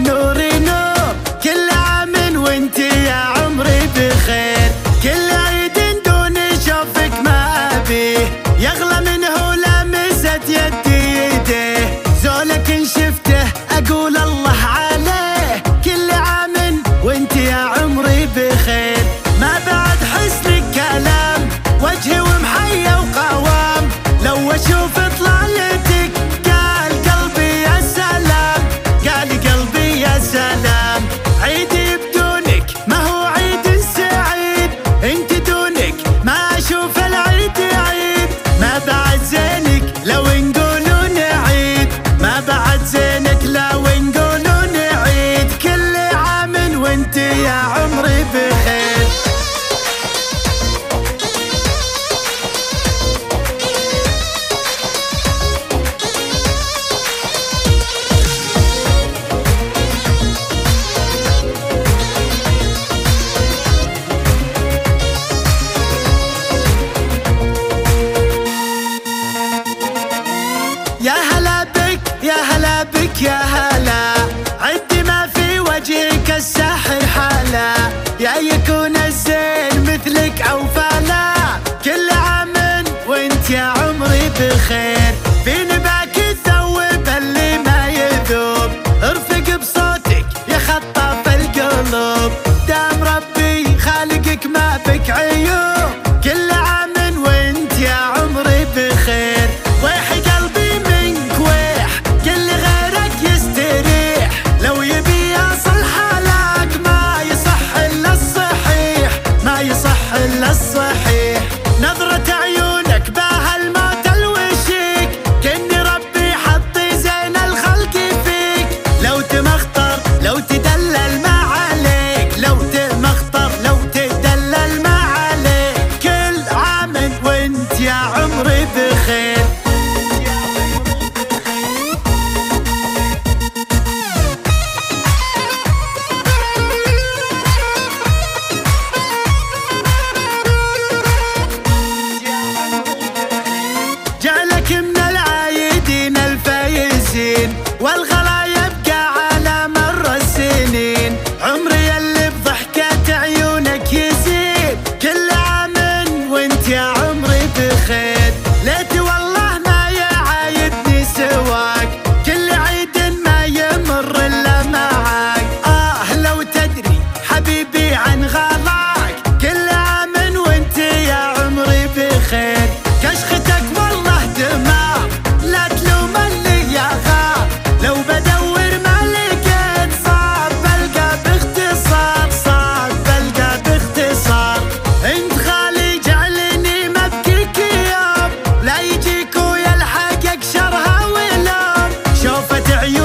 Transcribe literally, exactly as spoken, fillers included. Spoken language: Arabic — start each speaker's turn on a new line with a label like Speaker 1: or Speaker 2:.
Speaker 1: النور نور، كل عام وانت يا عمري بخير. كل عيد دون شوفك ما أبيه، يغلى منه لمست يدي يديه. زولك إن شفته أقول الله عليه، كل عام وانت يا عمري بخير. ما بعد حسنك كلام، وجهي ومحيا وقوام، لو أشوف طلالتك قال قلبي يا سلام، قال قلبي يا سلام. عيدي بدونك ما هو عيد سعيد، انت دونك ما أشوف العيد عيد. ما بعد زينك لو نقولوا نعيد، ما بعد زينك لو نقولوا نعيد. كل عام وانت يا عمري بخير. يا هلا بك يا هلا بك يا هلا، عدي ما في وجهك الساحر حالا. يا يكون الزين مثلك أو فلا، كل عام وانت يا عمري بخير. في نباك الثوب اللي ما يذوب، ارفق بصوتك يا خطاف القلوب. دام ربي خالقك ما بك عيوب، كل عام وانت يا عمري بخير. ويح قلبي منك ويح، كل غيرك يستريح، لو يبي يصل حالك ما يصح الا الصحيح، ما يصح الا الصحيح. نظرة عيونك بها الموت الوشيك، كني ربي حطي زين الخلق فيك. لو تمخطر لو تدلل ما عليك، لو تمخطر لو تدلل ما عليك. كل عام وانت يا عمري بخير. جعلك من العايدين الفايزين، والغلا يبقى على مر السنين. عمري اللي بضحكة عيونك يزيد، كل عام وانت يا عمري بخير. ليت والله ما يعايدني سواك، كل عيد ما يمر الا معاك. اه لو تدري حبيبي عن غلاك، كل عام وانت يا عمري بخير. كشختك والله دماغ، لا تلوم اللي يا غار، لو بدور ما لقيت صعب بلقى باختصار، صعب بلقى باختصار. انت غالي جعلني مبكيك يوم، لا يجيك ويلحقك شرها ولوم. شوفت عيون